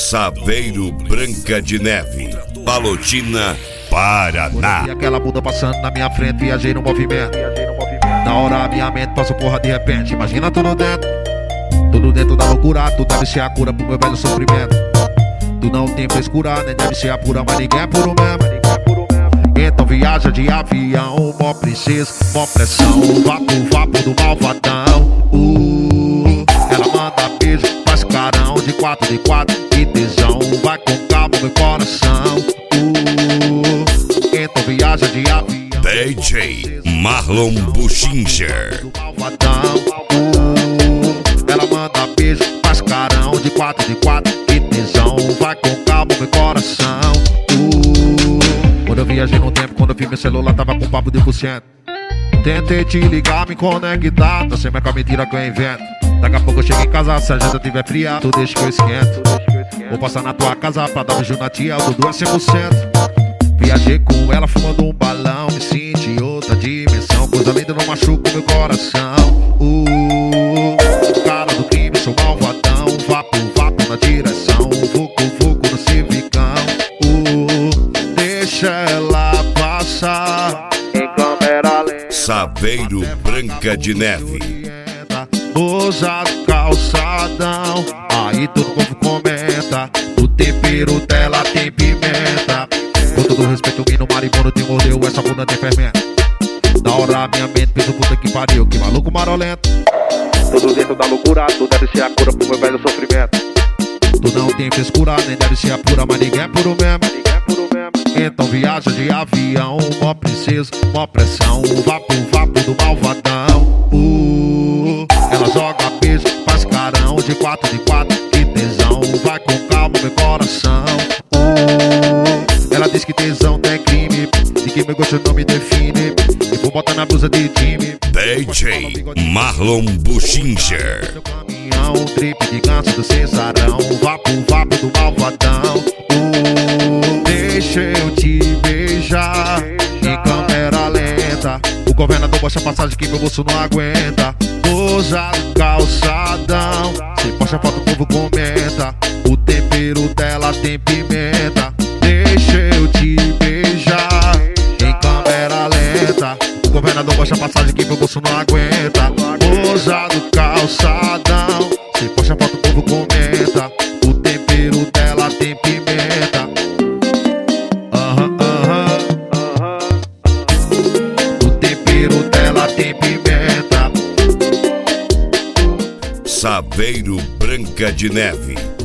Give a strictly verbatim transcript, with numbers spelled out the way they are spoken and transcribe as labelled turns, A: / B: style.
A: Saveiro Branca de Neve, Palotina, Paraná.
B: E aquela bunda passando na minha frente, viajei no movimento. Na hora minha mente passou porra de repente. Imagina tudo dentro, tudo dentro da loucura. Tu deve ser a cura pro meu velho sofrimento. Tu não tem frescura, nem deve ser a pura, mas ninguém é puro mesmo. Então viaja de avião, mó princesa, mó pressão. Vapo, vapo do malvadão. uh, Ela manda beijo, faz carão. De quatro, de quatro, que tesão. Vai com calma meu coração. uh, Então viaja de avião,
A: D J Marlon Buchinger.
B: Ela manda beijo, faz carão. De quatro, de quatro, que tesão. Vai com calma meu coração. uh, Quando eu viajei no tempo, quando eu vi meu celular tava com papo de por cento. Tentei te ligar, me conectar, não sei mais com a mentira que eu invento. Daqui a pouco eu chego em casa, se a janta tiver fria, tu deixa que eu esquento. Vou passar na tua casa pra dar um beijo na tia, o Dudu é cem por cento. Viajei com ela fumando um balão, me senti em outra dimensão. Coisa linda não machuca o meu coração. uh, Cara do crime, sou malvadão. Vapo, vapo na direção. Vucu, vucu no civicão. uh, Deixa ela passar em câmera lenta.
A: Saveiro Branca de Neve.
B: Moça do calçadão, aí todo povo comenta. O tempero dela tem pimenta. Com todo respeito, o no maribondo te mordeu, essa bunda tem fermento. Na hora minha mente fez o puta que pariu, que maluco marolento. Tudo dentro da loucura, tu deve ser a cura pro meu velho sofrimento. Tu não tem frescura, nem deve ser a pura, mas ninguém é puro mesmo. Então viaja de avião, mó princesa, mó pressão. Vapo, vapo do malvadão. uh, Ela joga beijo, faz carão. De quatro, de quatro, que tesão. Vai com calma meu coração. uh, Ela diz que tesão tem crime, e que meu gosto não me define. E vou botar na blusa de time.
A: D J Marlon Buchinger.
B: Um trip de ganso do Cesarão. Vapo, vapo do malvadão. uh, Deixa eu te beijar em câmera lenta. O governador baixa passagem que meu bolso não aguenta. Moça do calçadão, se posta foto o povo comenta. O tempero dela tem pimenta. Deixa eu te beijar em câmera lenta. O governador baixa passagem que meu bolso não aguenta. Moça do calçadão, se posta foto o povo comenta. O tempero dela tem pimenta. Aham, aham, o tempero dela tem pimenta.
A: Saveiro Branca de Neve.